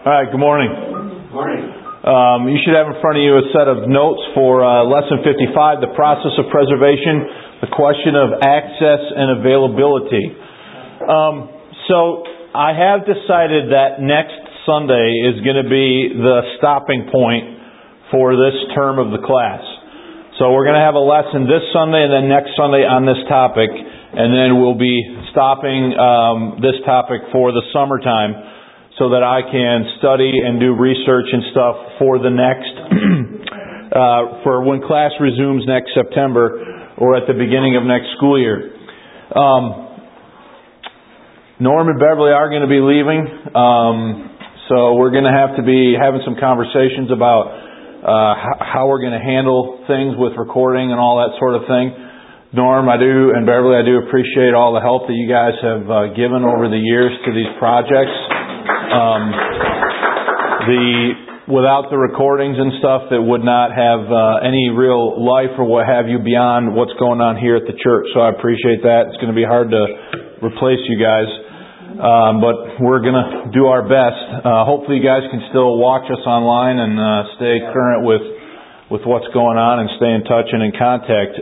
All right, good morning. Morning. You should have in front of you a set of notes for Lesson 55, the process of preservation, the question of access and availability. So I have decided that next Sunday is going to be the stopping point for this term of the class. So we're going to have a lesson this Sunday and then next Sunday on this topic, and then we'll be stopping this topic for the summertime, so that I can study and do research and stuff for the next, for when class resumes next September or at the beginning of next school year. Norm and Beverly are going to be leaving, so we're going to have to be having some conversations about how we're going to handle things with recording and all that sort of thing. Norm, and Beverly, I do appreciate all the help that you guys have given over the years to these projects. Without the recordings and stuff, that would not have any real life or what have you beyond what's going on here at the church. So I appreciate that. It's going to be hard to replace you guys, but we're going to do our best. Hopefully, you guys can still watch us online and stay current with what's going on and stay in touch and in contact.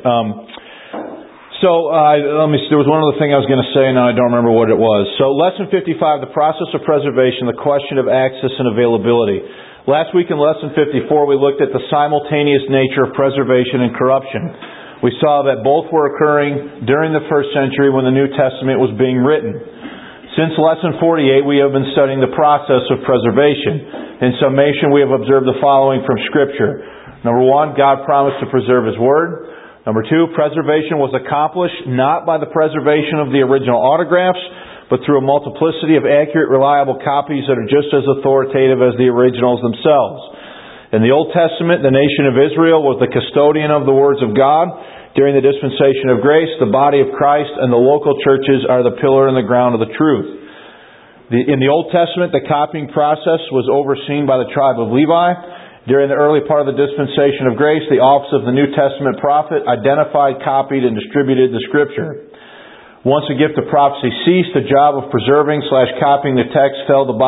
Let me see. There was one other thing I was going to say, and I don't remember what it was. So, Lesson 55, the process of preservation, the question of access and availability. Last week in Lesson 54, we looked at the simultaneous nature of preservation and corruption. We saw that both were occurring during the first century when the New Testament was being written. Since Lesson 48, we have been studying the process of preservation. In summation, we have observed the following from Scripture. Number one, God promised to preserve His Word. Number two, preservation was accomplished not by the preservation of the original autographs, but through a multiplicity of accurate, reliable copies that are just as authoritative as the originals themselves. In the Old Testament, the nation of Israel was the custodian of the words of God. During the dispensation of grace, the body of Christ and the local churches are the pillar and the ground of the truth. In the Old Testament, the copying process was overseen by the tribe of Levi. During the early part of the dispensation of grace, the office of the New Testament prophet identified, copied, and distributed the Scripture. Once the gift of prophecy ceased, the job of preserving/copying the text fell to the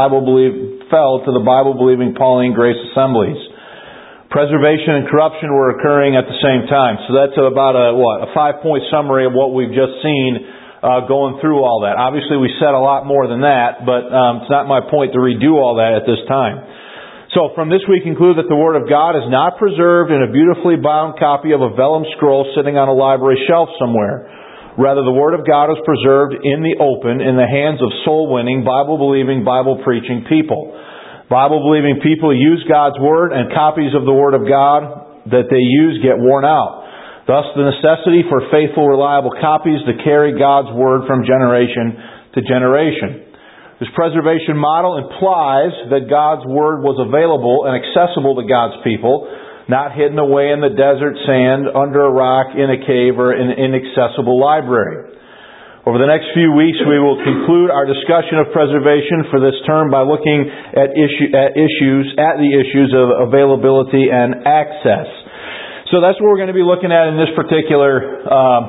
Bible-believing Pauline grace assemblies. Preservation and corruption were occurring at the same time. So that's about a 5-point summary of what we've just seen going through all that. Obviously, we said a lot more than that, but it's not my point to redo all that at this time. So from this we conclude that the Word of God is not preserved in a beautifully bound copy of a vellum scroll sitting on a library shelf somewhere. Rather, the Word of God is preserved in the open, in the hands of soul-winning, Bible-believing, Bible-preaching people. Bible-believing people use God's Word, and copies of the Word of God that they use get worn out. Thus, the necessity for faithful, reliable copies to carry God's Word from generation to generation. This preservation model implies that God's Word was available and accessible to God's people, not hidden away in the desert sand, under a rock, in a cave, or in an inaccessible library. Over the next few weeks, we will conclude our discussion of preservation for this term by looking at the issues of availability and access. So that's what we're going to be looking at in this particular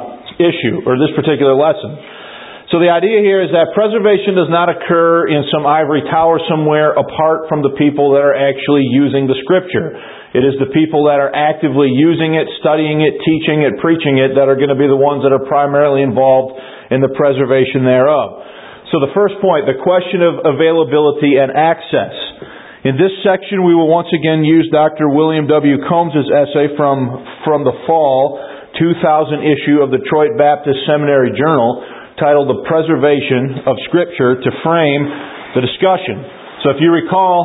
issue, or this particular lesson. So the idea here is that preservation does not occur in some ivory tower somewhere apart from the people that are actually using the Scripture. It is the people that are actively using it, studying it, teaching it, preaching it that are going to be the ones that are primarily involved in the preservation thereof. So the first point, the question of availability and access. In this section we will once again use Dr. William W. Combs' essay from the fall 2000 issue of the Detroit Baptist Seminary Journal, titled The Preservation of Scripture, to frame the discussion. So if you recall,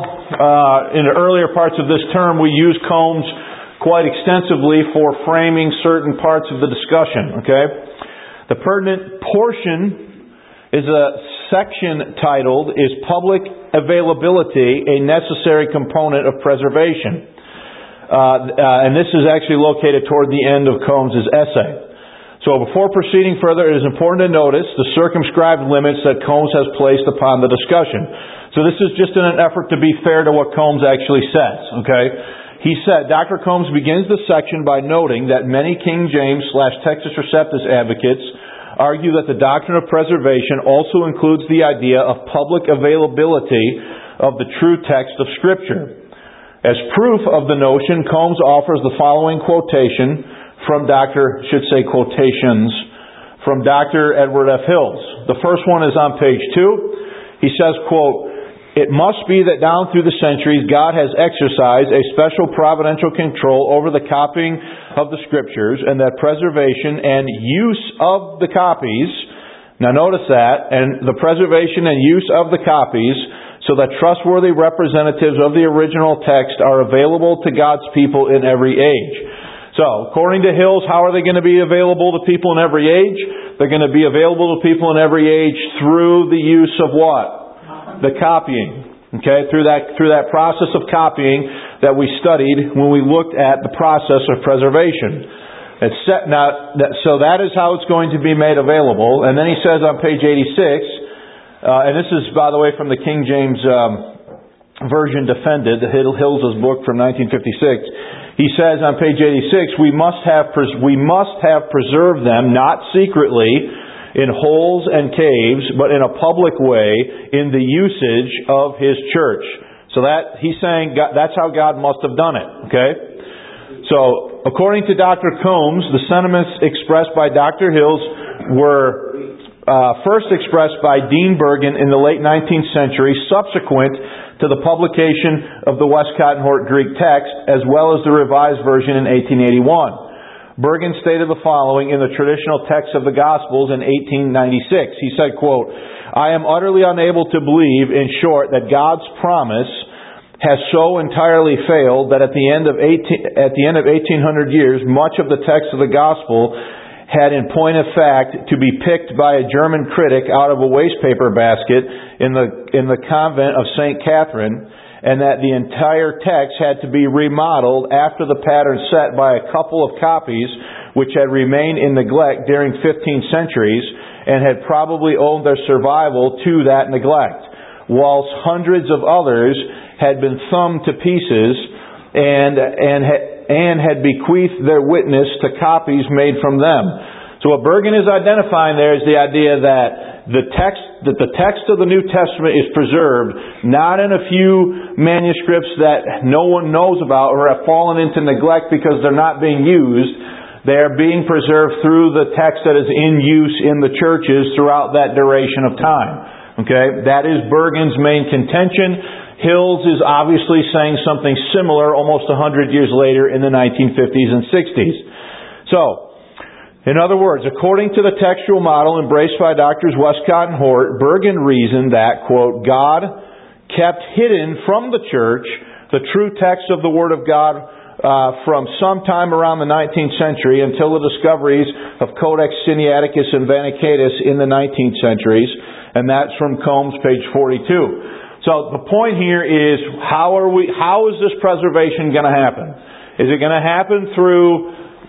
in the earlier parts of this term, we used Combs quite extensively for framing certain parts of the discussion. Okay, the pertinent portion is a section titled, Is Public Availability a Necessary Component of Preservation? And this is actually located toward the end of Combs' essay. So before proceeding further, it is important to notice the circumscribed limits that Combs has placed upon the discussion. So this is just in an effort to be fair to what Combs actually says. Okay, he said, Dr. Combs begins the section by noting that many King James/Textus Receptus advocates argue that the doctrine of preservation also includes the idea of public availability of the true text of Scripture. As proof of the notion, Combs offers the following quotation from quotations from Dr. Edward F. Hills. The first one is on page 2. He says, quote, "It must be that down through the centuries God has exercised a special providential control over the copying of the Scriptures, and that preservation and use of the copies," now notice that, "and the preservation and use of the copies, so that trustworthy representatives of the original text are available to God's people in every age." So, according to Hills, how are they going to be available to people in every age? They're going to be available to people in every age through the use of what? The copying. Okay, through that process of copying that we studied when we looked at the process of preservation. So that is how it's going to be made available. And then he says on page 86, and this is, by the way, from the King James Version Defended, Hills' book from 1956. He says on page 86, we must have preserved them, not secretly, in holes and caves, but in a public way, in the usage of His church. So that, he's saying, that's how God must have done it. Okay? So, according to Dr. Combs, the sentiments expressed by Dr. Hills were first expressed by Dean Bergen in the late 19th century, subsequent to the publication of the Westcott and Hort Greek text, as well as the Revised Version in 1881. Bergen stated the following in the traditional text of the Gospels in 1896. He said, quote, "I am utterly unable to believe, in short, that God's promise has so entirely failed that at the end of 1800 years, much of the text of the Gospel had in point of fact to be picked by a German critic out of a wastepaper basket in the convent of St. Catherine, and that the entire text had to be remodeled after the pattern set by a couple of copies which had remained in neglect during 15 centuries and had probably owed their survival to that neglect, whilst hundreds of others had been thumbed to pieces and had bequeathed their witness to copies made from them." So what Bergen is identifying there is the idea that the text of the New Testament is preserved not in a few manuscripts that no one knows about or have fallen into neglect because they're not being used. They are being preserved through the text that is in use in the churches throughout that duration of time. Okay? That is Bergen's main contention. Hills is obviously saying something similar almost 100 years later in the 1950s and 60s. So, in other words, according to the textual model embraced by Drs. Westcott and Hort, Bergen reasoned that, quote, "God kept hidden from the church the true text of the Word of God from sometime around the 19th century until the discoveries of Codex Sinaiticus and Vaticanus in the 19th centuries." And that's from Combs, page 42. So the point here is, how is this preservation going to happen? Is it going to happen through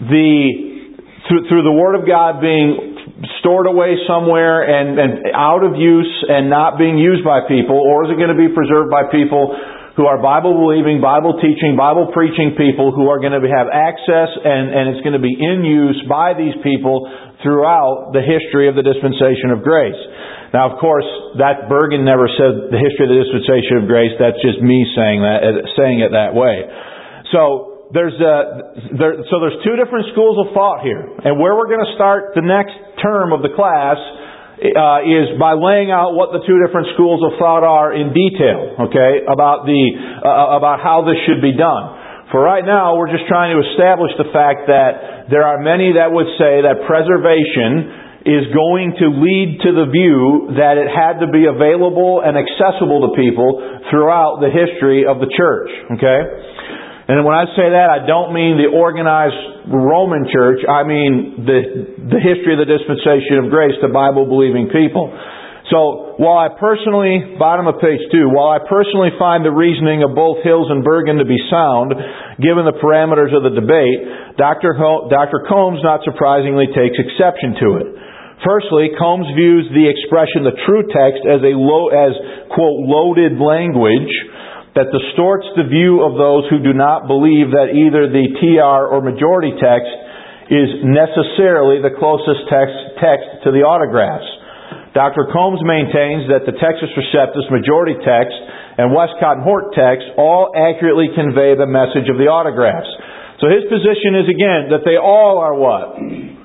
the Word of God being stored away somewhere and out of use and not being used by people? Or is it going to be preserved by people who are Bible-believing, Bible-teaching, Bible-preaching people who are going to have access and it's going to be in use by these people throughout the history of the dispensation of grace? Now, of course, that Bergen never said the history of the dispensation of grace. That's just me saying it that way. So there's two different schools of thought here, and where we're going to start the next term of the class is by laying out what the two different schools of thought are in detail. Okay, about how this should be done. For right now, we're just trying to establish the fact that there are many that would say that preservation is going to lead to the view that it had to be available and accessible to people throughout the history of the church. Okay? And when I say that, I don't mean the organized Roman church. I mean the history of the dispensation of grace to Bible-believing people. So, while I personally, bottom of page 2, while I personally find the reasoning of both Hills and Bergen to be sound, given the parameters of the debate, Dr. Combs, not surprisingly, takes exception to it. Firstly, Combs views the expression "the true text" as quote, loaded language that distorts the view of those who do not believe that either the TR or majority text is necessarily the closest text to the autographs. Dr. Combs maintains that the Textus Receptus majority text and Westcott and Hort texts all accurately convey the message of the autographs. So his position is, again, that they all are what?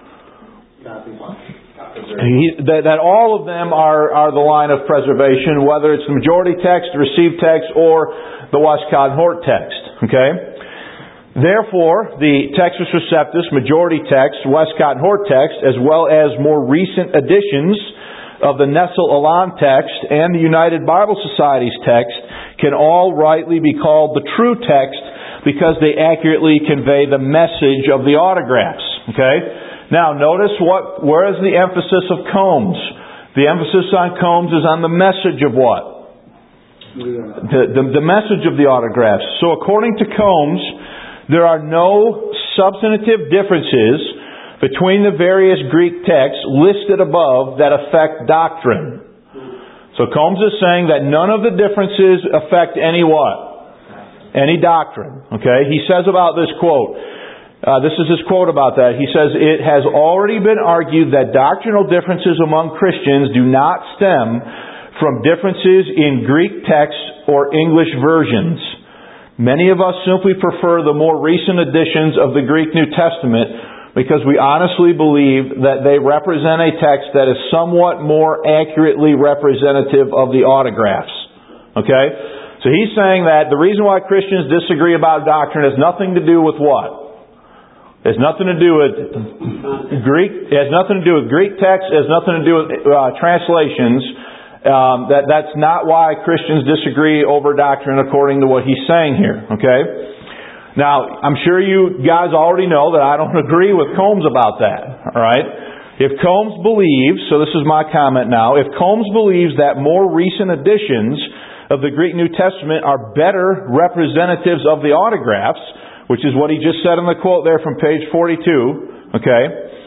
That all of them are the line of preservation, whether it's the majority text, the received text, or the Westcott and Hort text. Okay? Therefore, the Textus Receptus, majority text, Westcott and Hort text, as well as more recent editions of the Nestle-Aland text and the United Bible Society's text can all rightly be called the true text because they accurately convey the message of the autographs. Okay? Now, notice where is the emphasis of Combes? The emphasis on Combes is on the message of what? The message of the autographs. So according to Combes, there are no substantive differences between the various Greek texts listed above that affect doctrine. So Combes is saying that none of the differences affect any what? Any doctrine. Okay? He says about this quote, this is his quote about that. He says, "It has already been argued that doctrinal differences among Christians do not stem from differences in Greek texts or English versions. Many of us simply prefer the more recent editions of the Greek New Testament because we honestly believe that they represent a text that is somewhat more accurately representative of the autographs." Okay? So he's saying that the reason why Christians disagree about doctrine has nothing to do with what? It has nothing to do with Greek. It has nothing to do with Greek text. It has nothing to do with translations. That's not why Christians disagree over doctrine according to what he's saying here. Okay? Now, I'm sure you guys already know that I don't agree with Combes about that. Alright? If Combes believes, so this is my comment now, if Combes believes that more recent editions of the Greek New Testament are better representatives of the autographs, which is what he just said in the quote there from page 42, okay,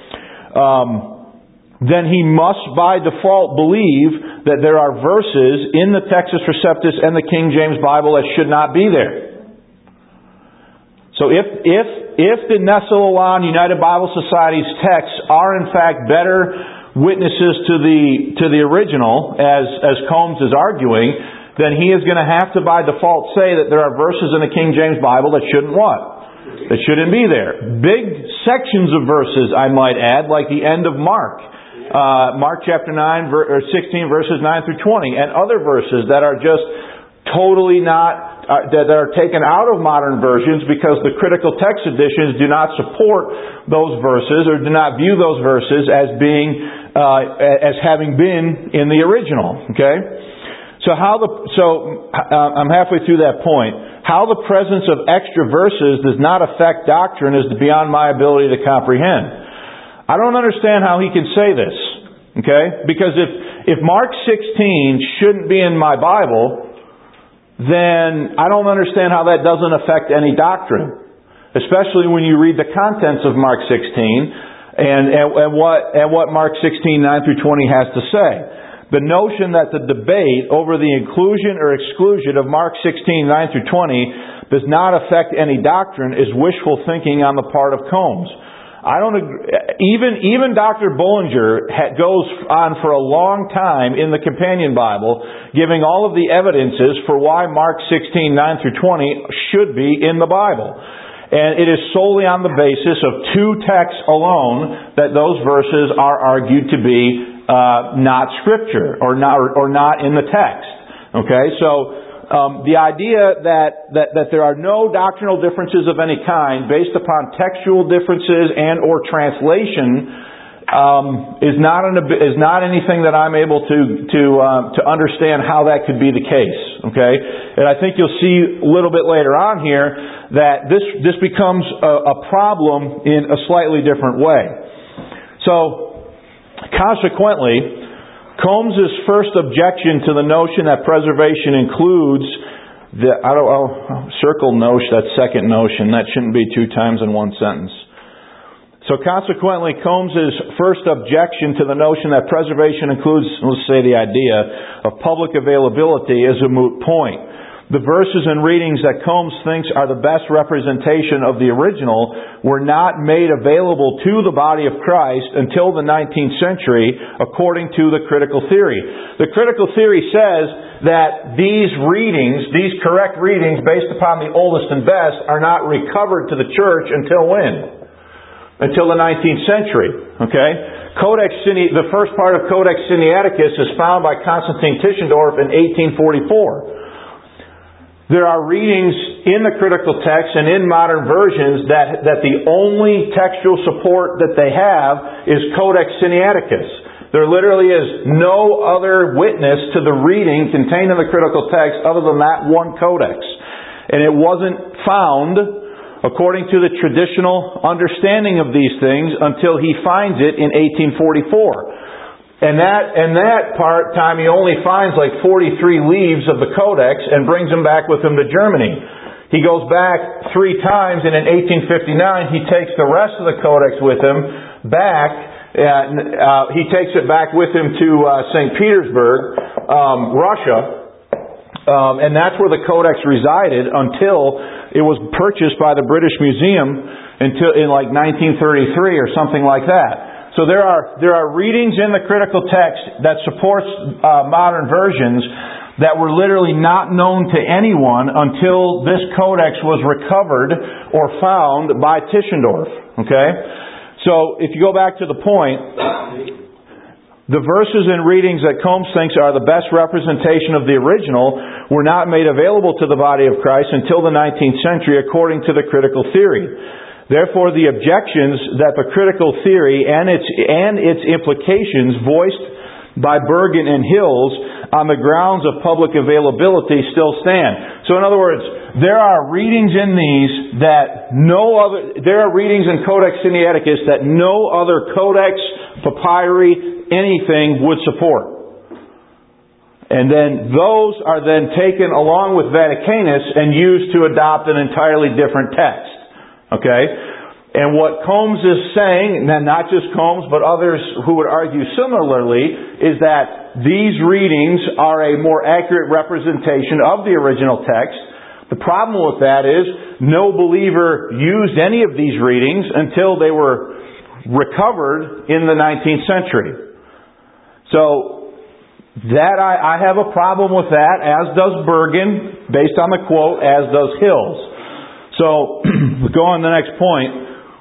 then he must by default believe that there are verses in the Textus Receptus and the King James Bible that should not be there. So if the Nestle-Aland United Bible Society's texts are in fact better witnesses to the original, as Combes is arguing, then he is going to have to by default say that there are verses in the King James Bible that shouldn't what? That shouldn't be there. Big sections of verses, I might add, like the end of Mark. Mark chapter 9, or 16, verses 9 through 20, and other verses that are just totally not, that are taken out of modern versions because the critical text editions do not support those verses or do not view those verses as being, as having been in the original. Okay? So I'm halfway through that point. How the presence of extra verses does not affect doctrine is beyond my ability to comprehend. I don't understand how he can say this. Okay? Because if Mark 16 shouldn't be in my Bible, then I don't understand how that doesn't affect any doctrine. Especially when you read the contents of Mark 16 and what Mark 16, 9 through 20 has to say. The notion that the debate over the inclusion or exclusion of Mark 16, 9 through 20 does not affect any doctrine is wishful thinking on the part of Combes. I don't agree. Even Dr. Bullinger goes on for a long time in the Companion Bible giving all of the evidences for why Mark 16, 9 through 20 should be in the Bible. And it is solely on the basis of two texts alone that those verses are argued to be not Scripture or not in the text. Okay, so the idea that there are no doctrinal differences of any kind based upon textual differences and or translation is not anything that I'm able to understand how that could be the case. Okay, and I think you'll see a little bit later on here that this becomes a problem in a slightly different way. So consequently, Combes' first objection to the notion that preservation includes circle notion, that second notion, that shouldn't be two times in one sentence. So consequently, Combes' first objection to the notion that preservation includes, let's say, the idea of public availability is a moot point. the verses and readings that Combs thinks are the best representation of the original were not made available to the body of Christ until the 19th century, according to the critical theory. The critical theory says that these readings, these correct readings based upon the oldest and best, are not recovered to the church until when? Until the 19th century. Okay? The first part of Codex Sinaiticus is found by Constantine Tischendorf in 1844. There are readings in the critical text and in modern versions that the only textual support that they have is Codex Sinaiticus. There literally is no other witness to the reading contained in the critical text other than that one codex. And it wasn't found, according to the traditional understanding of these things, until he finds it in 1844. And that time he only finds like 43 leaves of the codex and brings them back with him to Germany. He goes back 3 times, and in 1859 he takes the rest of the codex with him back. He takes it back with him to St. Petersburg, Russia. And that's where the codex resided until it was purchased by the British Museum in like 1933 or something like that. So there are readings in the critical text that supports modern versions that were literally not known to anyone until this codex was recovered or found by Tischendorf. Okay? So if you go back to the point, the verses and readings that Combs thinks are the best representation of the original were not made available to the body of Christ until the 19th century, according to the critical theory. Therefore, the objections that the critical theory and its implications voiced by Bergen and Hills on the grounds of public availability still stand. So in other words, there are readings in these there are readings in Codex Sinaiticus that no other codex, papyri, anything would support. And then those are then taken along with Vaticanus and used to adopt an entirely different text. Okay? And what Combs is saying, and not just Combs, but others who would argue similarly, is that these readings are a more accurate representation of the original text. The problem with that is no believer used any of these readings until they were recovered in the 19th century. So, that I have a problem with that, as does Bergen, based on the quote, as does Hills. So, we'll go on to the next point.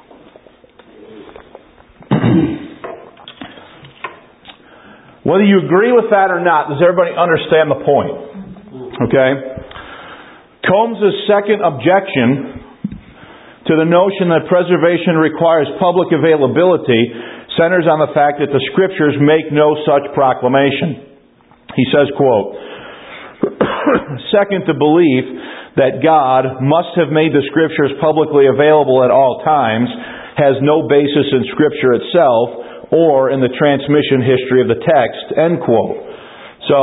Whether you agree with that or not, does everybody understand the point? Okay? Combs' second objection to the notion that preservation requires public availability centers on the fact that the Scriptures make no such proclamation. He says, quote, second, the belief that God must have made the Scriptures publicly available at all times has no basis in Scripture itself or in the transmission history of the text. End quote. So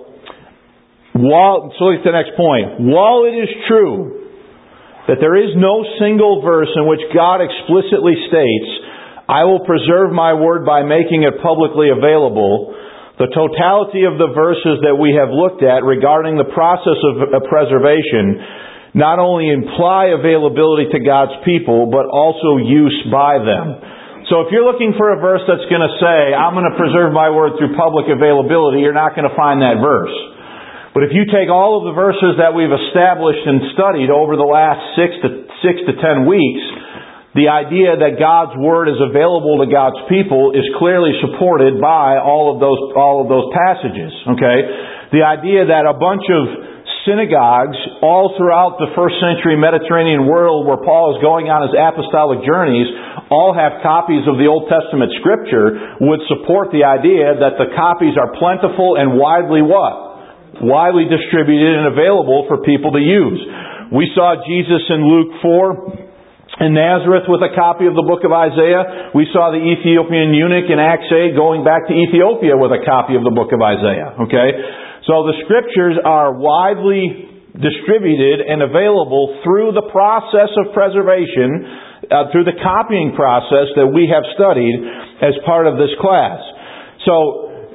look at the next point. While it is true that there is no single verse in which God explicitly states, I will preserve my word by making it publicly available, the totality of the verses that we have looked at regarding the process of preservation not only imply availability to God's people, but also use by them. So if you're looking for a verse that's going to say, I'm going to preserve my word through public availability, you're not going to find that verse. But if you take all of the verses that we've established and studied over the last 6 to 10 weeks, the idea that God's Word is available to God's people is clearly supported by all of those passages. Okay? The idea that a bunch of synagogues all throughout the first century Mediterranean world where Paul is going on his apostolic journeys all have copies of the Old Testament Scripture would support the idea that the copies are plentiful and widely what? Widely distributed and available for people to use. We saw Jesus in Luke 4 in Nazareth with a copy of the book of Isaiah. We saw the Ethiopian eunuch in Acts 8 going back to Ethiopia with a copy of the book of Isaiah. Okay? So the Scriptures are widely distributed and available through the process of preservation, through the copying process that we have studied as part of this class. So,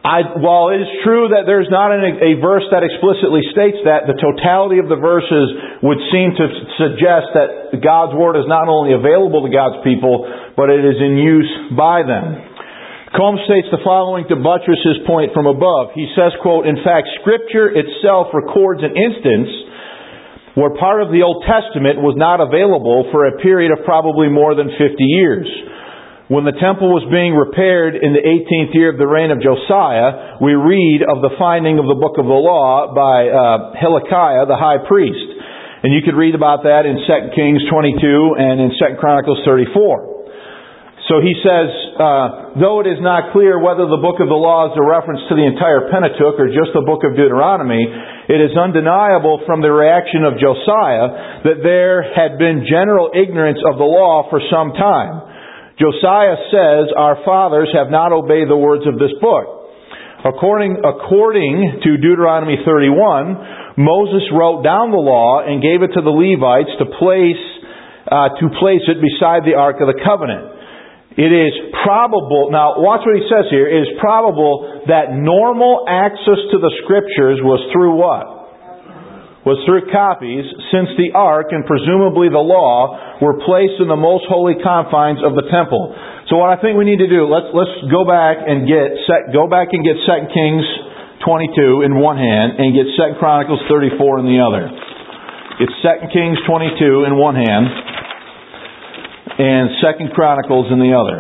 While it is true that there's not a verse that explicitly states that, the totality of the verses would seem to suggest that God's Word is not only available to God's people, but it is in use by them. Combs states the following to buttress his point from above. He says, quote, "In fact, Scripture itself records an instance where part of the Old Testament was not available for a period of probably more than 50 years. When the temple was being repaired in the 18th year of the reign of Josiah, we read of the finding of the book of the law by Hilkiah the high priest." And you could read about that in 2 Kings 22 and in 2 Chronicles 34. So he says, though it is not clear whether the book of the law is a reference to the entire Pentateuch or just the book of Deuteronomy, it is undeniable from the reaction of Josiah that there had been general ignorance of the law for some time. Josiah says, "Our fathers have not obeyed the words of this book." According to Deuteronomy 31, Moses wrote down the law and gave it to the Levites to place it beside the Ark of the Covenant. It is probable, now watch what he says here, it is probable that normal access to the Scriptures was through what? Was through copies, since the Ark and presumably the law were placed in the most holy confines of the temple. So what I think we need to do, let's go back and get 2 Kings 22 in one hand and get 2 Chronicles 34 in the other. Get 2 Kings 22 in one hand and 2 Chronicles in the other.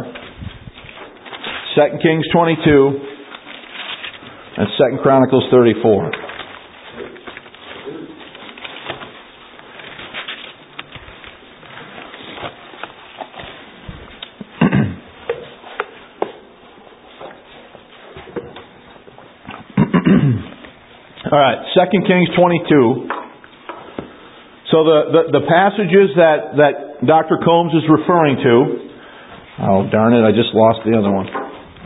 2 Kings 22 and 2 Chronicles 34. All right, 2 Kings 22. So the passages that Dr. Combs is referring to, oh darn it, I just lost the other one,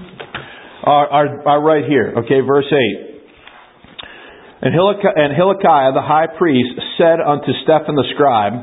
are right here. Okay, verse 8. And Hilkiah the high priest said unto Shaphan the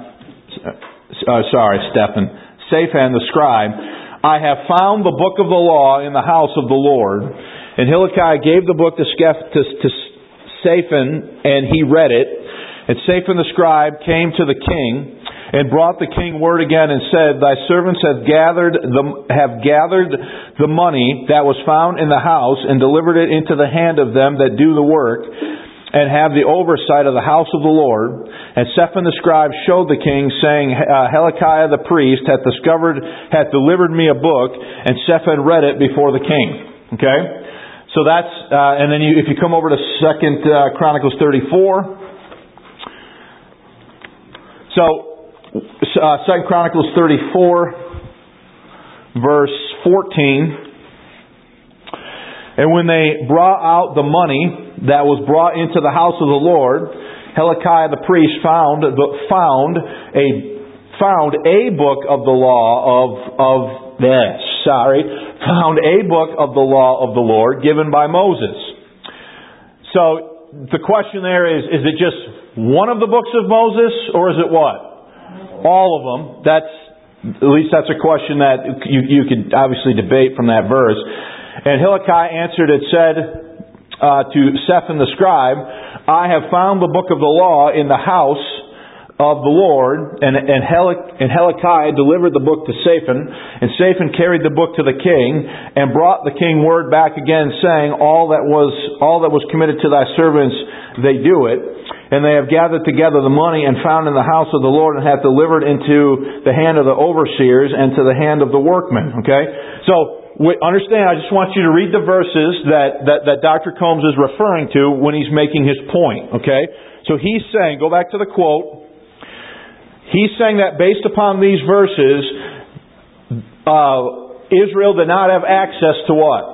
scribe, "I have found the book of the law in the house of the Lord." And Hilkiah gave the book to Shaphan, and he read it. And Shaphan the scribe came to the king, and brought the king word again, and said, "Thy servants have gathered the money that was found in the house, and delivered it into the hand of them that do the work, and have the oversight of the house of the Lord." And Shaphan the scribe showed the king, saying, "Hilkiah the priest hath delivered me a book." And Shaphan read it before the king. Okay? So that's, and then if you come over to 2 Chronicles 34. So, 2 Chronicles 34, verse 14. "And when they brought out the money that was brought into the house of the Lord, Hilkiah the priest found a book of the law found a book of the law of the Lord given by Moses." So the question there is it just one of the books of Moses, or is it what? All of them. At least that's a question that you could obviously debate from that verse. And Hilkiah answered and said to Shaphan the scribe, "I have found the book of the law in the house of the Lord." And Hilkiah delivered the book to Shaphan, and Shaphan carried the book to the king, and brought the king word back again, saying, all that was committed to thy servants, they do it. And they have gathered together the money and found in the house of the Lord, and have delivered into the hand of the overseers and to the hand of the workmen. Okay? So, understand, I just want you to read the verses that Dr. Combs is referring to when he's making his point. Okay? So he's saying, go back to the quote, he's saying that based upon these verses, Israel did not have access to what?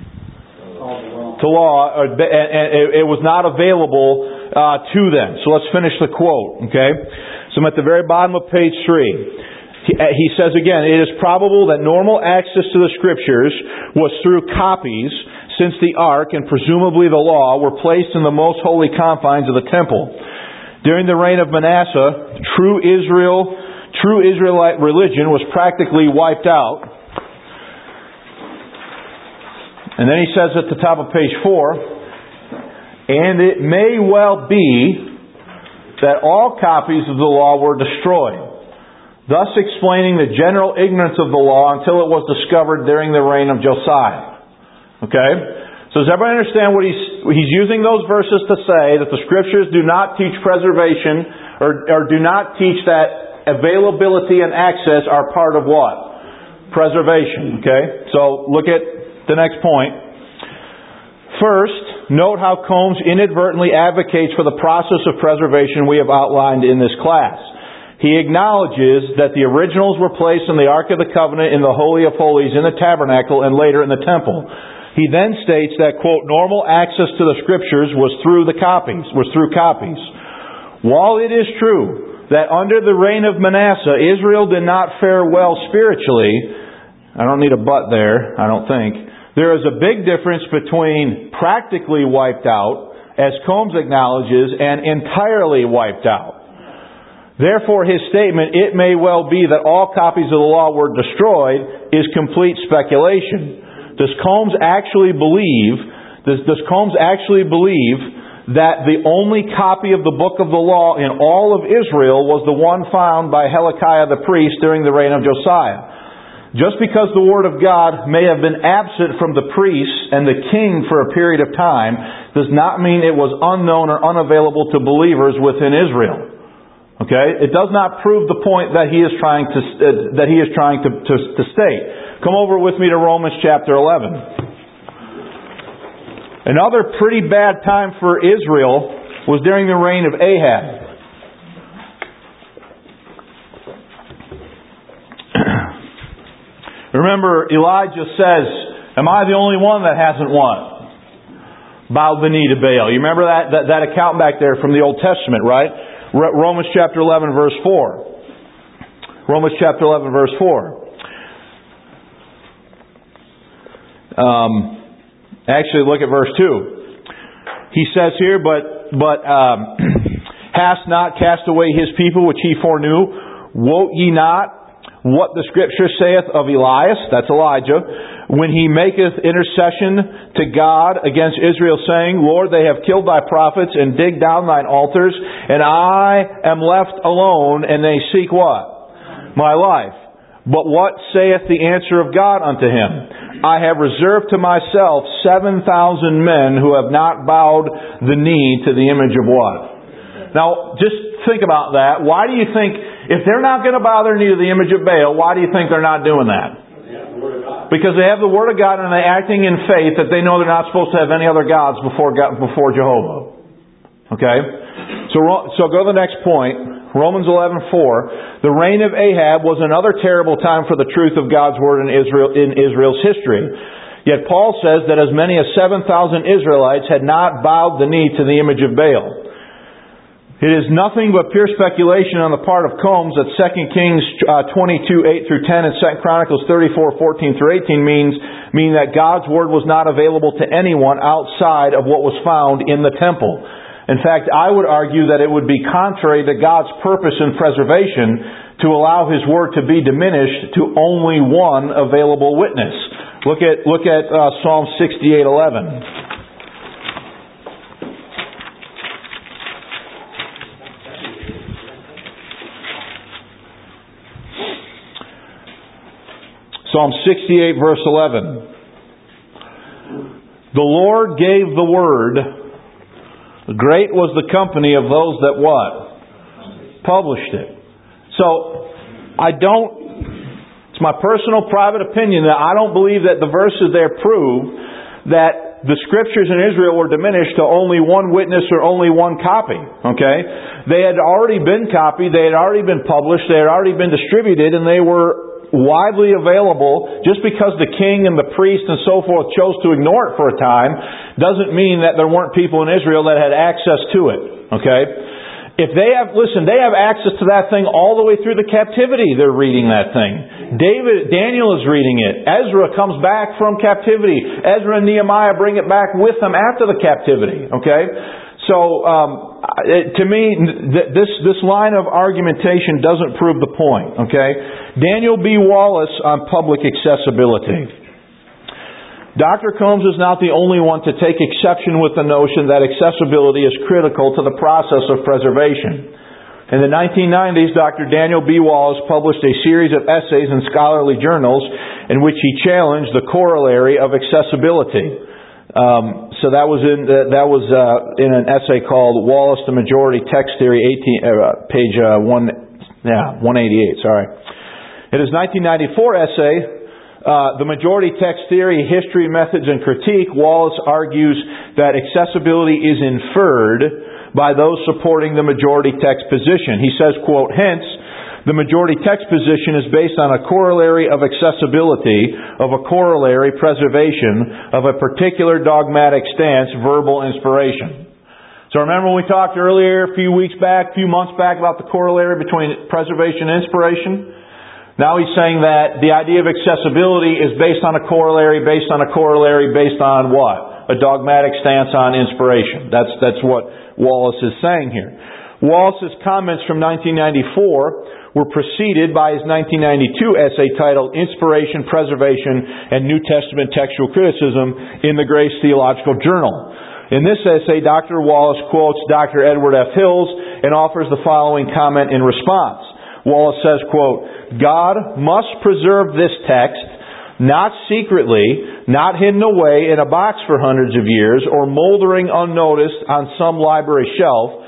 To law, and it was not available to them. So let's finish the quote, okay? So I'm at the very bottom of page 3. He says again, "It is probable that normal access to the Scriptures was through copies, since the Ark and presumably the law were placed in the most holy confines of the temple. During the reign of Manasseh, true Israelite religion was practically wiped out. And then he says at the top of page 4, and it may well be that all copies of the law were destroyed, thus explaining the general ignorance of the law until it was discovered during the reign of Josiah. Okay? So does everybody understand what he's using those verses to say that the Scriptures do not teach preservation or do not teach that availability and access are part of what? Preservation. Okay? So look at the next point. First, note how Combs inadvertently advocates for the process of preservation we have outlined in this class. He acknowledges that the originals were placed in the Ark of the Covenant in the Holy of Holies in the tabernacle and later in the temple. He then states that, quote, normal access to the Scriptures was through copies. While it is true that under the reign of Manasseh, Israel did not fare well spiritually, I don't need a but there, I don't think. There is a big difference between practically wiped out, as Combs acknowledges, and entirely wiped out. Therefore, his statement, it may well be that all copies of the law were destroyed, is complete speculation. Does Combs actually believe that the only copy of the book of the law in all of Israel was the one found by Hilkiah the priest during the reign of Josiah? Just because the Word of God may have been absent from the priests and the king for a period of time does not mean it was unknown or unavailable to believers within Israel. Okay? It does not prove the point that he is trying to state. Come over with me to Romans chapter 11. Another pretty bad time for Israel was during the reign of Ahab. Remember, Elijah says, am I the only one that hasn't what? Bowed the knee to Baal. You remember that account back there from the Old Testament, right? Romans chapter 11 verse 4. Romans chapter 11 verse 4. Actually, look at verse 2. He says here, but hast not cast away his people which he foreknew? Wot ye not what the Scripture saith of Elias, that's Elijah, when he maketh intercession to God against Israel, saying, Lord, they have killed thy prophets and digged down thine altars, and I am left alone, and they seek what? My life. But what saith the answer of God unto him? I have reserved to myself 7,000 men who have not bowed the knee to the image of what? Now, just think about that. Why do you think, if they're not going to bow their knee to the image of Baal, why do you think they're not doing that? Because they have the Word of God and they're acting in faith that they know they're not supposed to have any other gods before Jehovah. Okay? So go to the next point. Romans 11:4. The reign of Ahab was another terrible time for the truth of God's Word in Israel's history. Yet Paul says that as many as 7,000 Israelites had not bowed the knee to the image of Baal. It is nothing but pure speculation on the part of Combs that 2 Kings 22:8 through 10 and 2 Chronicles 34:14 through 18 mean that God's Word was not available to anyone outside of what was found in the temple. In fact, I would argue that it would be contrary to God's purpose in preservation to allow His Word to be diminished to only one available witness. Look at Psalm 68:11. Psalm 68 verse 11. The Lord gave the word. Great was the company of those that what? Published it. So, it's my personal private opinion that I don't believe that the verses there prove that the Scriptures in Israel were diminished to only one witness or only one copy. Okay? They had already been copied, they had already been published, they had already been distributed, and they were widely available. Just because the king and the priest and so forth chose to ignore it for a time doesn't mean that there weren't people in Israel that had access to it. Okay? If they have access to that thing all the way through the captivity. They're reading that thing. Daniel is reading it. Ezra comes back from captivity. Ezra and Nehemiah bring it back with them after the captivity. Okay? So, to me, this line of argumentation doesn't prove the point. Okay? Daniel B. Wallace on public accessibility. Dr. Combs is not the only one to take exception with the notion that accessibility is critical to the process of preservation. In the 1990s, Dr. Daniel B. Wallace published a series of essays in scholarly journals in which he challenged the corollary of accessibility. So that was in an essay called Wallace, the Majority Text Theory, page 188. Sorry. In his 1994 essay, The Majority Text Theory, History, Methods, and Critique, Wallace argues that accessibility is inferred by those supporting the majority text position. He says, quote, hence, the majority text position is based on a corollary of accessibility, of a corollary preservation, of a particular dogmatic stance, verbal inspiration. So remember when we talked earlier, a few months back, about the corollary between preservation and inspiration? Now he's saying that the idea of accessibility is based on a corollary, based on what? A dogmatic stance on inspiration. That's what Wallace is saying here. Wallace's comments from 1994 were preceded by his 1992 essay titled Inspiration, Preservation, and New Testament Textual Criticism in the Grace Theological Journal. In this essay, Dr. Wallace quotes Dr. Edward F. Hills and offers the following comment in response. Wallace says, quote, God must preserve this text not secretly, not hidden away in a box for hundreds of years, or moldering unnoticed on some library shelf,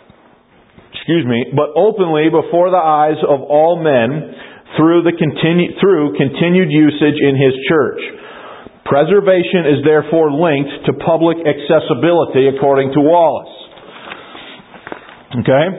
but openly before the eyes of all men through continued usage in His church. Preservation is therefore linked to public accessibility, according to Wallace. Okay?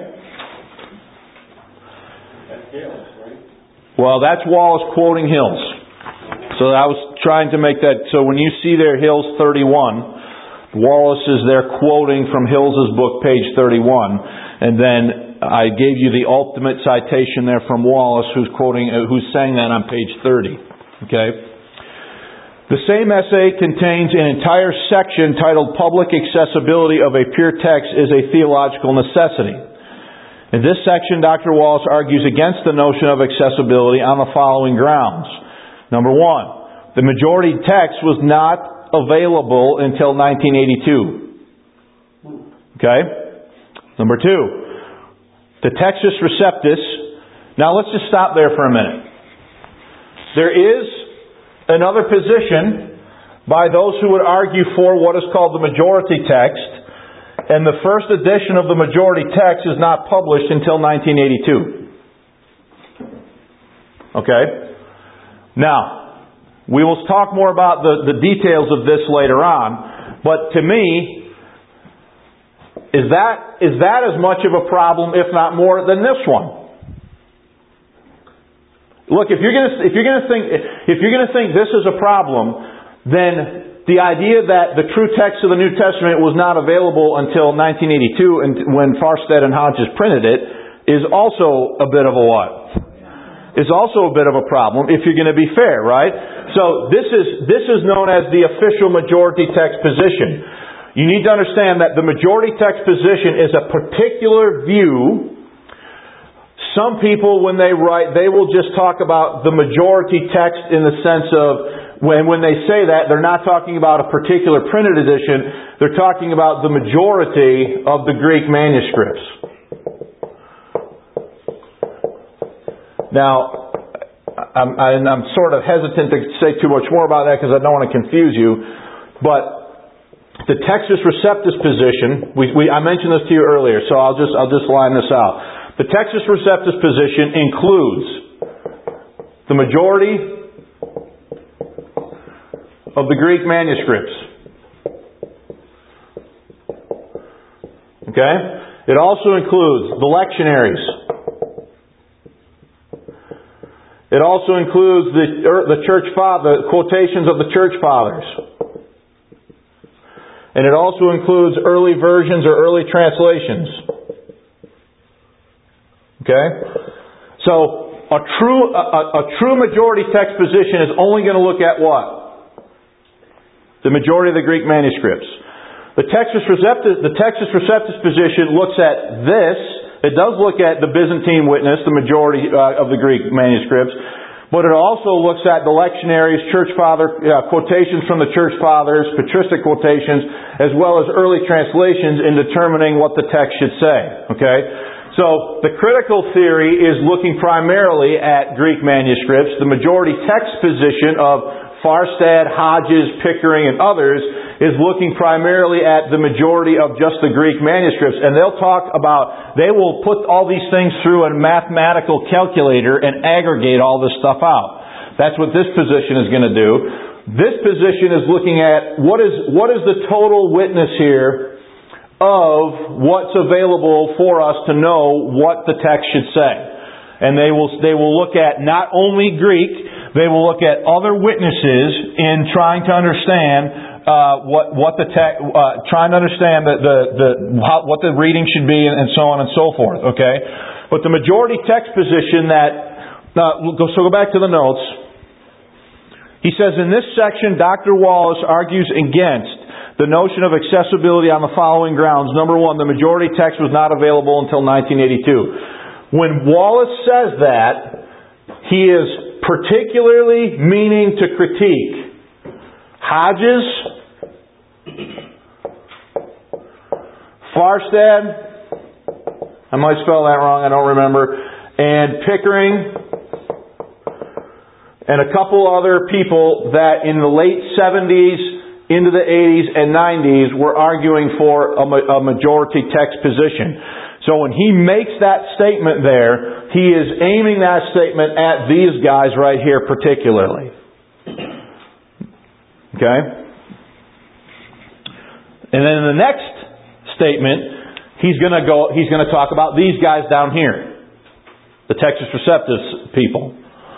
That's Hills, right? Well, that's Wallace quoting Hills. So I was trying to make that, so when you see there Hills 31, Wallace is there quoting from Hills' book, page 31, and then I gave you the ultimate citation there from Wallace, who's saying that on page 30. Okay? The same essay contains an entire section titled Public Accessibility of a Pure Text is a Theological Necessity. In this section, Dr. Wallace argues against the notion of accessibility on the following grounds. Number one, the majority text was not available until 1982. Okay? Number two, the Textus Receptus. Now let's just stop there for a minute. There is another position by those who would argue for what is called the majority text, and the first edition of the majority text is not published until 1982. Okay? Now, we will talk more about the details of this later on, but to me, is that as much of a problem, if not more, than this one? Look, if you're going to think this is a problem, then the idea that the true text of the New Testament was not available until 1982, and when Farstad and Hodges printed it, is also a bit of a what? Is also a bit of a problem, if you're going to be fair, right? So this is known as the official majority text position. You need to understand that the majority text position is a particular view. Some people, when they write, they will just talk about the majority text in the sense of, when they say that, they're not talking about a particular printed edition, they're talking about the majority of the Greek manuscripts. Now, I'm sort of hesitant to say too much more about that because I don't want to confuse you, but the Textus Receptus position, I mentioned this to you earlier, so I'll just line this out. The Textus Receptus position includes the majority of the Greek manuscripts. Okay? It also includes the lectionaries. It also includes the quotations of the church fathers. And it also includes early versions or early translations. Okay? So, a true majority text position is only going to look at what? The majority of the Greek manuscripts. The Textus Receptus position looks at this. It does look at the Byzantine witness, the majority of the Greek manuscripts, but it also looks at the lectionaries, church father quotations from the church fathers, patristic quotations, as well as early translations in determining what the text should say. Okay? So the critical theory is looking primarily at Greek manuscripts. The majority text position of Farstad, Hodges, Pickering, and others is looking primarily at the majority of just the Greek manuscripts. And they'll talk about, they will put all these things through a mathematical calculator and aggregate all this stuff out. That's what this position is going to do. This position is looking at what is the total witness here of what's available for us to know what the text should say. And they will look at not only Greek, they will look at other witnesses in trying to understand what the text, trying to understand what the reading should be, and so on and so forth. Okay, but the majority text position so go back to the notes. He says in this section, Dr. Wallace argues against the notion of accessibility on the following grounds. Number one, the majority text was not available until 1982. When Wallace says that, he is particularly meaning to critique Hodges, Farstad, I might spell that wrong, I don't remember, and Pickering, and a couple other people that in the late 70s, into the 80s and 90s were arguing for a majority text position. So when he makes that statement there, he is aiming that statement at these guys right here particularly. Okay? And then in the next statement, he's going to talk about these guys down here. The Textus Receptus people.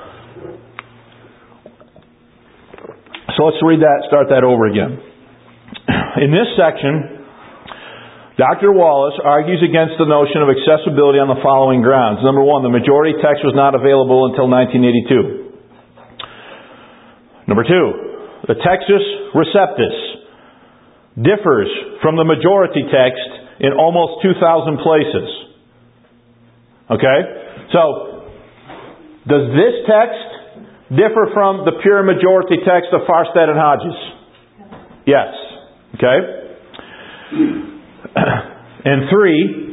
So let's read that, start that over again. In this section, Dr. Wallace argues against the notion of accessibility on the following grounds. Number one, the majority text was not available until 1982. Number two, the Textus Receptus differs from the majority text in almost 2,000 places. Okay? So, does this text differ from the pure majority text of Farstad and Hodges? Yes. Okay? And three,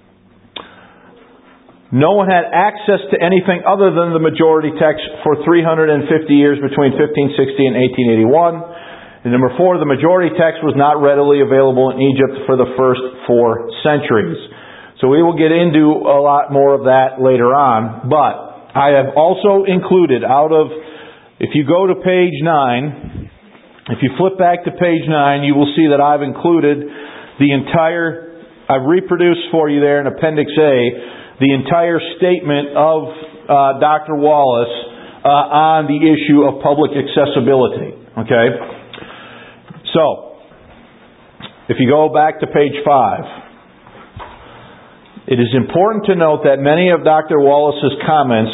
no one had access to anything other than the majority text for 350 years between 1560 and 1881. And number four, the majority text was not readily available in Egypt for the first 4 centuries. So we will get into a lot more of that later on, but I have also included if you go to page 9, if you flip back to page 9, you will see that I've included I've reproduced for you there in Appendix A, the entire statement of Dr. Wallace on the issue of public accessibility. Okay? So, if you go back to page 5, it is important to note that many of Dr. Wallace's comments...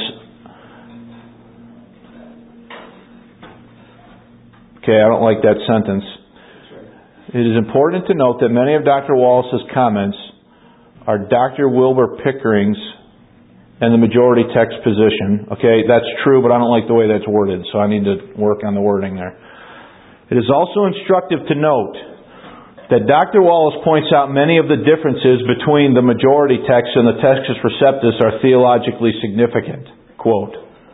Okay, I don't like that sentence. It is important to note that many of Dr. Wallace's comments are Dr. Wilbur Pickering's and the majority text position. Okay, that's true, but I don't like the way that's worded, so I need to work on the wording there. It is also instructive to note that Dr. Wallace points out many of the differences between the majority text and the Textus Receptus are theologically significant. Quote.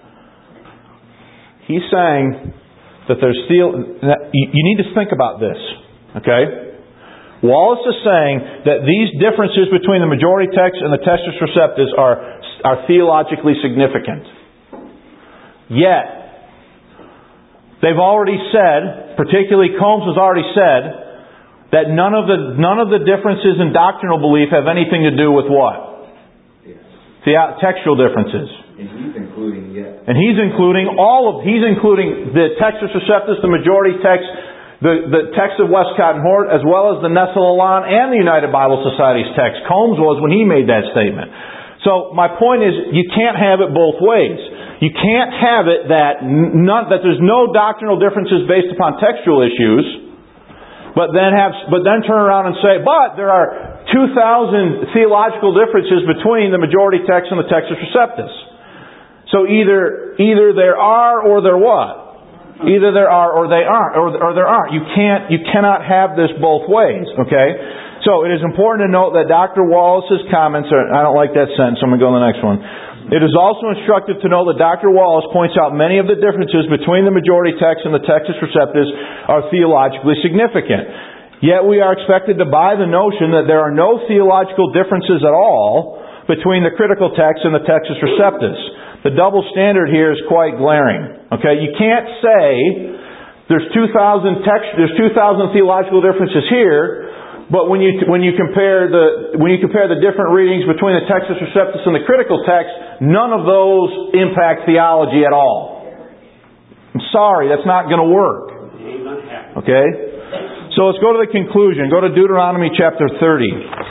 He's saying that you need to think about this. Okay? Wallace is saying that these differences between the majority text and the Textus Receptus are theologically significant. Yet, they've already said, particularly Combs has already said, that none of the differences in doctrinal belief have anything to do with what? Yes. Textual differences. And he's including he's including the Textus Receptus, the majority text, the text of Westcott and Hort, as well as the Nestle Aland and the United Bible Society's text. Combs was when he made that statement. So my point is, you can't have it both ways. You can't have it that there's no doctrinal differences based upon textual issues, but then turn around and say, but there are 2,000 theological differences between the majority text and the Textus Receptus. So either there are or there what? Either there are or they aren't, or there aren't. You cannot have this both ways, okay? So it is important to note that Dr. Wallace's comments are, I don't like that sentence, so I'm going to go to the next one. It is also instructive to note that Dr. Wallace points out many of the differences between the majority text and the Textus Receptus are theologically significant. Yet we are expected to buy the notion that there are no theological differences at all between the critical text and the Textus Receptus. The double standard here is quite glaring. Okay, you can't say there's 2,000 theological differences here, but when you compare the different readings between the Textus Receptus and the critical text, none of those impact theology at all. I'm sorry, that's not going to work. Okay? So let's go to the conclusion. Go to Deuteronomy chapter 30.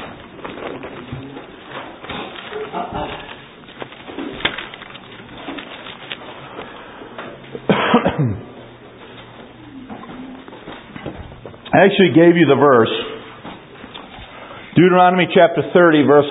I actually gave you the verse. Deuteronomy chapter 30, verse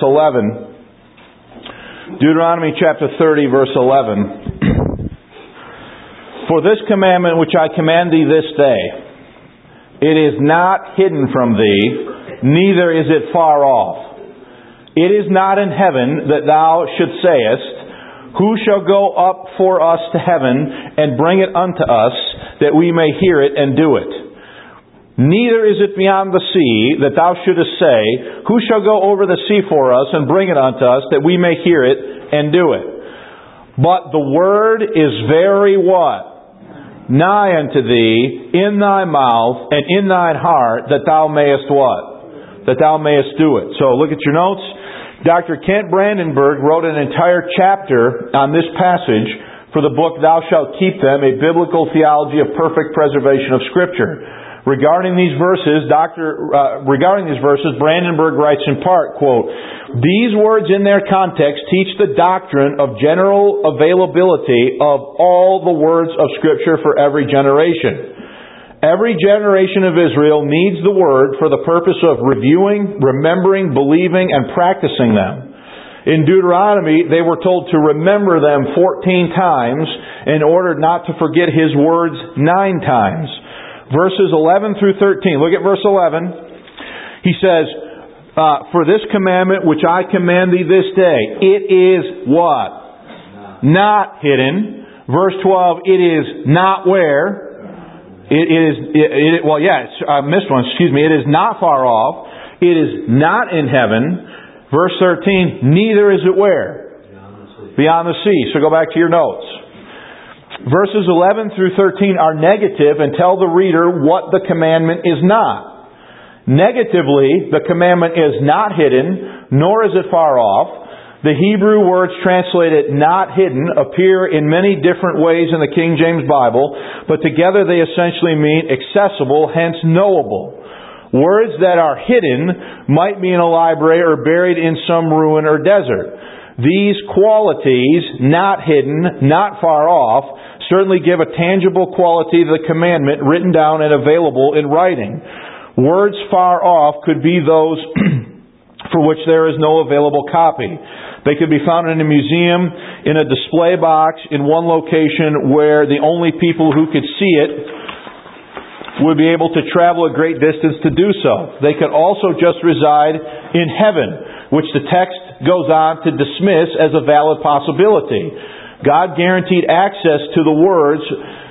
11. Deuteronomy chapter 30, verse 11. For this commandment which I command thee this day, it is not hidden from thee, neither is it far off. It is not in heaven that thou shouldst sayest, who shall go up for us to heaven and bring it unto us, that we may hear it and do it. Neither is it beyond the sea that thou shouldest say, who shall go over the sea for us and bring it unto us, that we may hear it and do it. But the word is very what? Nigh unto thee, in thy mouth and in thine heart, that thou mayest what? That thou mayest do it. So look at your notes. Dr. Kent Brandenburg wrote an entire chapter on this passage for the book Thou Shalt Keep Them, A Biblical Theology of Perfect Preservation of Scripture. Regarding these verses, Brandenburg writes in part, quote, "These words in their context teach the doctrine of general availability of all the words of Scripture for every generation. Every generation of Israel needs the Word for the purpose of reviewing, remembering, believing, and practicing them. In Deuteronomy, they were told to remember them 14 times in order not to forget His words 9 times. Verses 11 through 13. Look at verse 11. He says, for this commandment which I command thee this day, it is what? Not hidden. Verse 12, it is not where? It is not far off. It is not in heaven. Verse 13, neither is it where? Beyond the sea. So go back to your notes. Verses 11 through 13 are negative and tell the reader what the commandment is not. Negatively, the commandment is not hidden, nor is it far off. The Hebrew words translated not hidden appear in many different ways in the King James Bible, but together they essentially mean accessible, hence knowable. Words that are hidden might be in a library or buried in some ruin or desert. These qualities, not hidden, not far off, certainly give a tangible quality to the commandment written down and available in writing. Words far off could be those for which there is no available copy. They could be found in a museum, in a display box, in one location where the only people who could see it would be able to travel a great distance to do so. They could also just reside in heaven, which the text goes on to dismiss as a valid possibility. God guaranteed access to the words.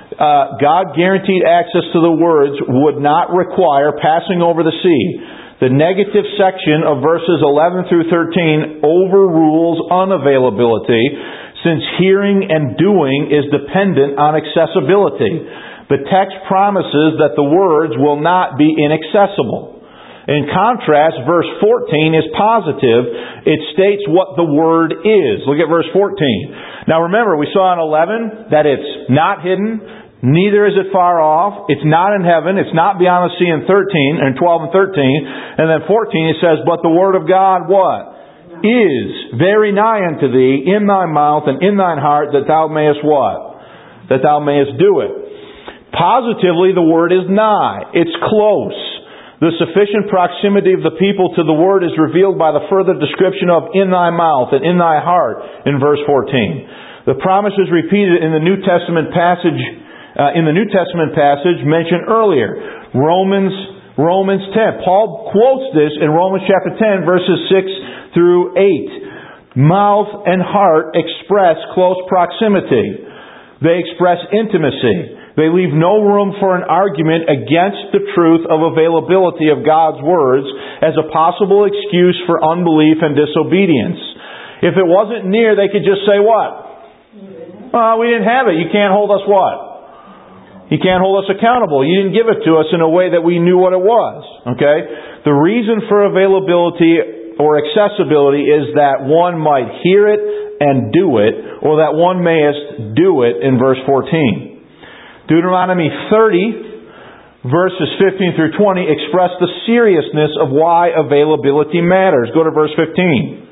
Would not require passing over the sea. The negative section of verses 11 through 13 overrules unavailability, since hearing and doing is dependent on accessibility. The text promises that the words will not be inaccessible. In contrast, verse 14 is positive. It states what the Word is. Look at verse 14. Now remember, we saw in 11 that it's not hidden, neither is it far off, it's not in heaven, it's not beyond the sea in 13, and 12 and 13. And then 14 it says, but the Word of God, what? Is very nigh unto thee, in thy mouth and in thine heart, that thou mayest what? That thou mayest do it. Positively, the Word is nigh. It's close. The sufficient proximity of the people to the Word is revealed by the further description of in thy mouth and in thy heart in verse 14. The promise is repeated in the New Testament passage mentioned earlier, Romans 10. Paul quotes this in Romans chapter 10, verses 6 through 8. Mouth and heart express close proximity. They express intimacy. They leave no room for an argument against the truth of availability of God's words as a possible excuse for unbelief and disobedience. If it wasn't near, they could just say what? We didn't have it. You can't hold us what? You can't hold us accountable. You didn't give it to us in a way that we knew what it was. Okay? The reason for availability or accessibility is that one might hear it and do it, or that one mayest do it in verse 14. Deuteronomy 30, verses 15 through 20, express the seriousness of why availability matters. Go to verse 15.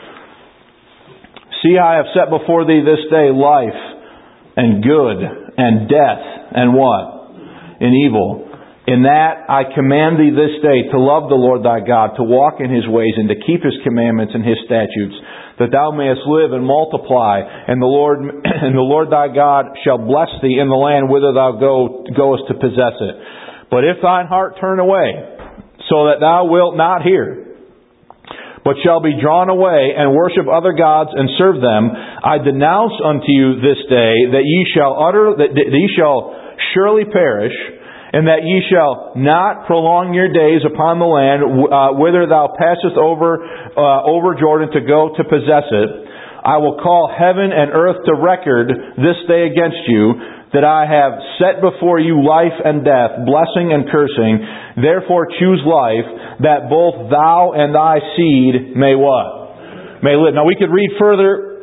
See, I have set before thee this day life and good and death and what? And evil. In that I command thee this day to love the Lord thy God, to walk in His ways, and to keep His commandments and His statutes, that thou mayest live and multiply, and the Lord thy God shall bless thee in the land whither thou goest to possess it. But if thine heart turn away, so that thou wilt not hear, but shall be drawn away and worship other gods and serve them, I denounce unto you this day that ye shall surely perish, and that ye shall not prolong your days upon the land whither thou passest over Jordan to go to possess it. I will call heaven and earth to record this day against you, that I have set before you life and death, blessing and cursing. Therefore choose life, that both thou and thy seed may what? May live. Now we could read further,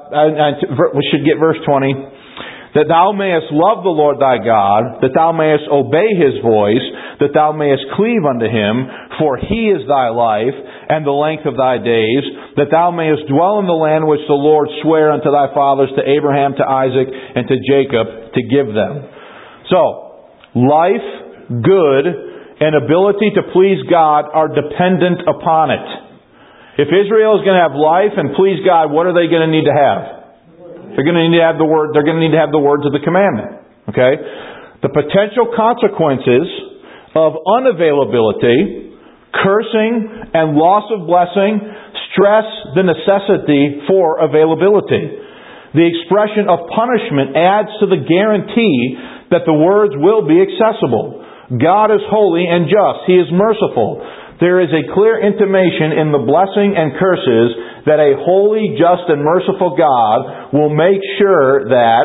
we should get verse 20. That thou mayest love the Lord thy God, that thou mayest obey His voice, that thou mayest cleave unto Him, for He is thy life, and the length of thy days, that thou mayest dwell in the land which the Lord sware unto thy fathers, to Abraham, to Isaac, and to Jacob, to give them. So, life, good, and ability to please God are dependent upon it. If Israel is going to have life and please God, what are they going to need to have? They're going to need to have the word. They're going to need to have the words of the commandment. Okay? The potential consequences of unavailability, cursing, and loss of blessing stress the necessity for availability. The expression of punishment adds to the guarantee that the words will be accessible. God is holy and just. He is merciful. There is a clear intimation in the blessing and curses that a holy, just, and merciful God will make sure that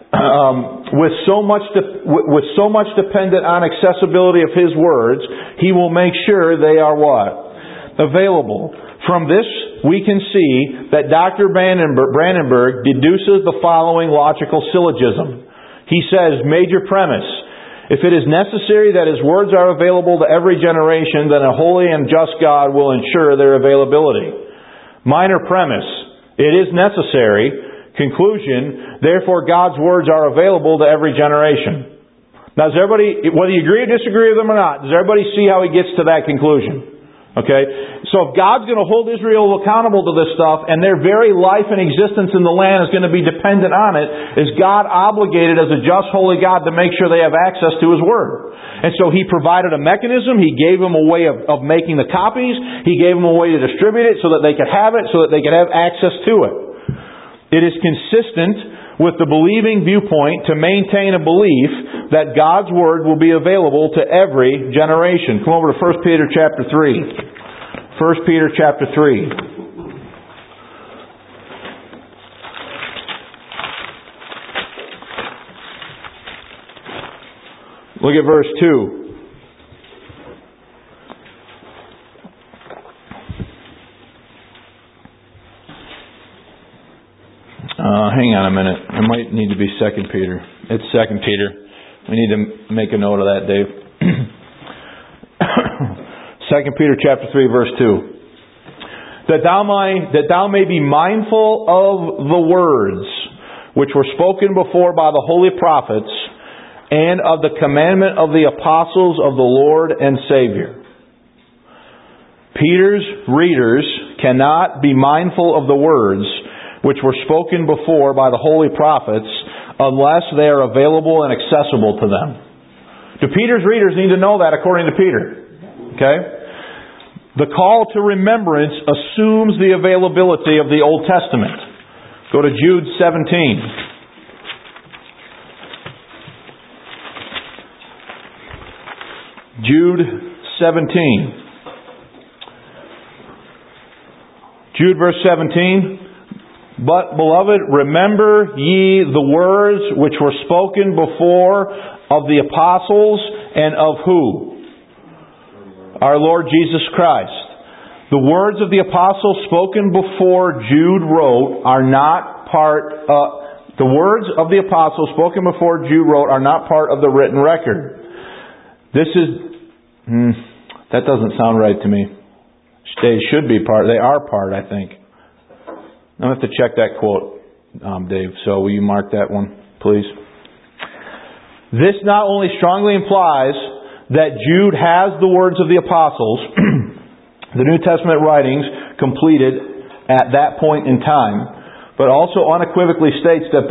with so much dependent on accessibility of His words, He will make sure they are what? Available. From this, we can see that Dr. Brandenburg deduces the following logical syllogism. He says, major premise: if it is necessary that His words are available to every generation, then a holy and just God will ensure their availability. Minor premise: it is necessary. Conclusion: therefore God's words are available to every generation. Now, does everybody, whether you agree or disagree with them or not, does everybody see how he gets to that conclusion? Okay? So if God's going to hold Israel accountable to this stuff, and their very life and existence in the land is going to be dependent on it, is God obligated as a just, holy God to make sure they have access to His Word? And so He provided a mechanism. He gave them a way of making the copies. He gave them a way to distribute it so that they could have it, so that they could have access to it. It is consistent with the believing viewpoint to maintain a belief that God's Word will be available to every generation. Come over to 1 Peter chapter 3. 1 Peter chapter 3. Look at verse 2. Hang on a minute. It might need to be 2 Peter. It's 2 Peter. We need to make a note of that, Dave. 2 Peter chapter 3, verse 2. That thou may be mindful of the words which were spoken before by the holy prophets, and of the commandment of the apostles of the Lord and Savior. Peter's readers cannot be mindful of the words which were spoken before by the holy prophets, unless they are available and accessible to them. Do Peter's readers need to know that according to Peter? Okay? The call to remembrance assumes the availability of the Old Testament. Go to Jude 17. Jude 17. Jude verse 17. But, beloved, remember ye the words which were spoken before of the apostles and of who? Our Lord Jesus Christ. The words of the apostles spoken before Jude wrote are not part the words of the apostles spoken before Jude wrote are not part of the written record. This is that doesn't sound right to me. They should be part. They are part, I think. I'm going to have to check that quote, Dave. So will you mark that one, please? This not only strongly implies that Jude has the words of the apostles, the New Testament writings completed at that point in time, but also unequivocally states that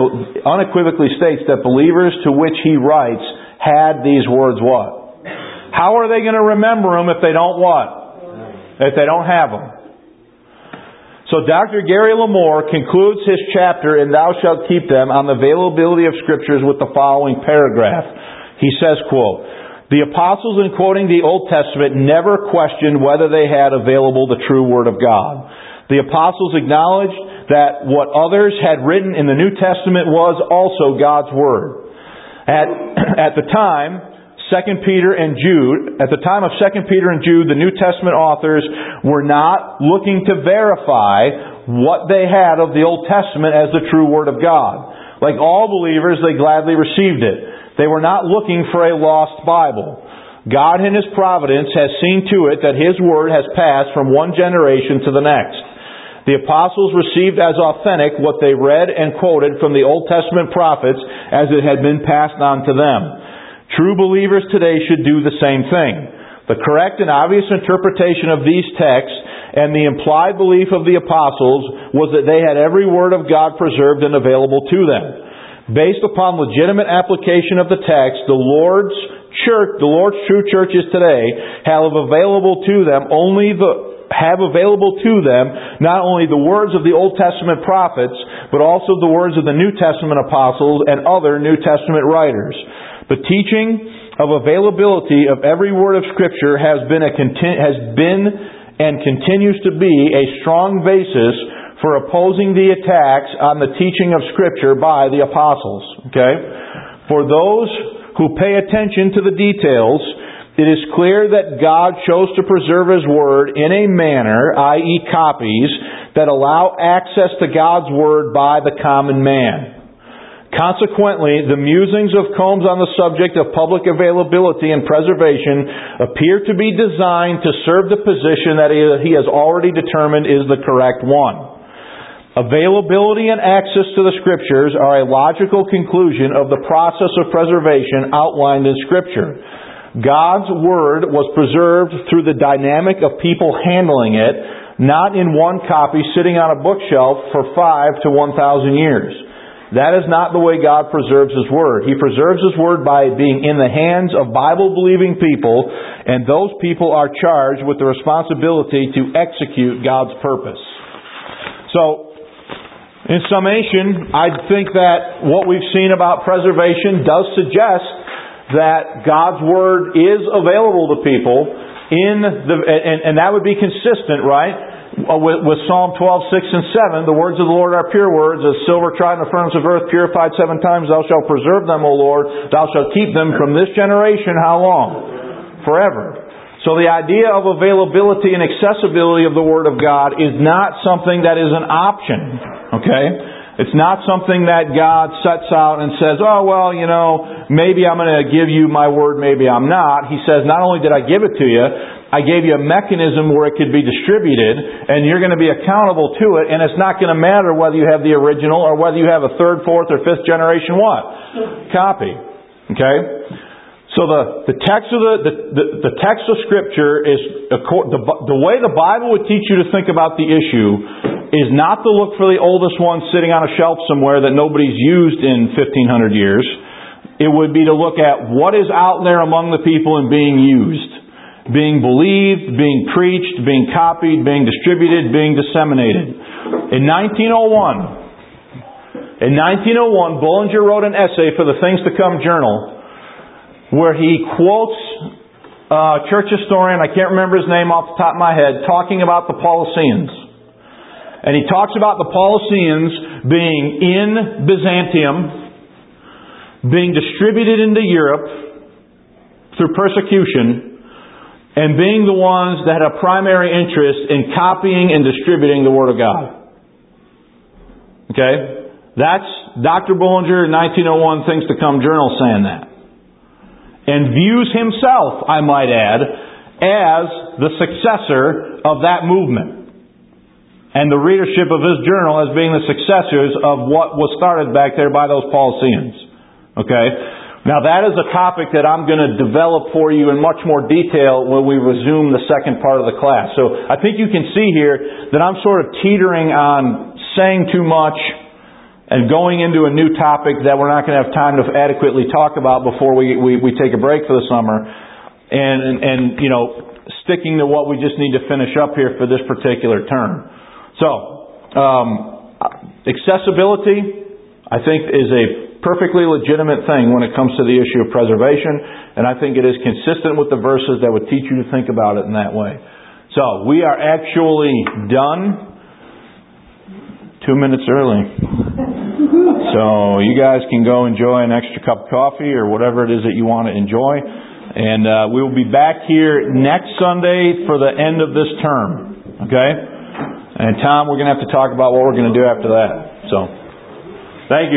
believers to which he writes had these words what? How are they going to remember them if they don't what? If they don't have them? So Dr. Gary Lamore concludes his chapter in Thou Shalt Keep Them on the availability of Scriptures with the following paragraph. He says, quote, the apostles in quoting the Old Testament never questioned whether they had available the true Word of God. The apostles acknowledged that what others had written in the New Testament was also God's Word. At the time, 2 Peter and Jude, at the time of 2 Peter and Jude, the New Testament authors were not looking to verify what they had of the Old Testament as the true Word of God. Like all believers, they gladly received it. They were not looking for a lost Bible. God in His providence has seen to it that His Word has passed from one generation to the next. The apostles received as authentic what they read and quoted from the Old Testament prophets as it had been passed on to them. True believers today should do the same thing. The correct and obvious interpretation of these texts and the implied belief of the apostles was that they had every word of God preserved and available to them. Based upon legitimate application of the text, the Lord's true churches today have available to them not only the words of the Old Testament prophets, but also the words of the New Testament apostles and other New Testament writers. The teaching of availability of every word of Scripture has been and continues to be a strong basis for opposing the attacks on the teaching of Scripture by the apostles. Okay? For those who pay attention to the details, it is clear that God chose to preserve His Word in a manner, i.e. copies, that allow access to God's Word by the common man. Consequently, the musings of Combes on the subject of public availability and preservation appear to be designed to serve the position that he has already determined is the correct one. Availability and access to the Scriptures are a logical conclusion of the process of preservation outlined in Scripture. God's Word was preserved through the dynamic of people handling it, not in one copy sitting on a bookshelf for 5 to 1,000 years. That is not the way God preserves His Word. He preserves His Word by being in the hands of Bible-believing people, and those people are charged with the responsibility to execute God's purpose. So, in summation, I think that what we've seen about preservation does suggest that God's Word is available to people, and that would be consistent, right? With Psalm 12, 6 and 7, the words of the Lord are pure words, as silver tried in the furnace of earth, purified 7 times. Thou shalt preserve them, O Lord. Thou shalt keep them from this generation. How long? Forever. So the idea of availability and accessibility of the Word of God is not something that is an option. Okay? It's not something that God sets out and says, oh, well, maybe I'm going to give you my Word, maybe I'm not. He says, not only did I give it to you, I gave you a mechanism where it could be distributed, and you're going to be accountable to it, and it's not going to matter whether you have the original or whether you have a 3rd, 4th, or 5th generation copy. Okay? So the text of Scripture is the way the Bible would teach you to think about the issue is not to look for the oldest one sitting on a shelf somewhere that nobody's used in 1,500 years. It would be to look at what is out there among the people and being used, being believed, being preached, being copied, being distributed, being disseminated. In 1901, Bullinger wrote an essay for the Things to Come Journal where he quotes a church historian, I can't remember his name off the top of my head, talking about the Paulicians. And he talks about the Paulicians being in Byzantium, being distributed into Europe through persecution, and being the ones that had a primary interest in copying and distributing the Word of God. Okay? That's Dr. Bullinger in 1901 Things to Come Journal saying that. And views himself, I might add, as the successor of that movement. And the readership of his journal as being the successors of what was started back there by those Paulicians. Okay? Now that is a topic that I'm going to develop for you in much more detail when we resume the second part of the class. So I think you can see here that I'm sort of teetering on saying too much and going into a new topic that we're not going to have time to adequately talk about before we take a break for the summer. And you know, sticking to what we just need to finish up here for this particular term. So, accessibility, I think, is a perfectly legitimate thing when it comes to the issue of preservation, and I think it is consistent with the verses that would teach you to think about it in that way. So, we are actually done 2 minutes early. So, you guys can go enjoy an extra cup of coffee or whatever it is that you want to enjoy. And we will be back here next Sunday for the end of this term. Okay? And Tom, we're going to have to talk about what we're going to do after that. So, thank you.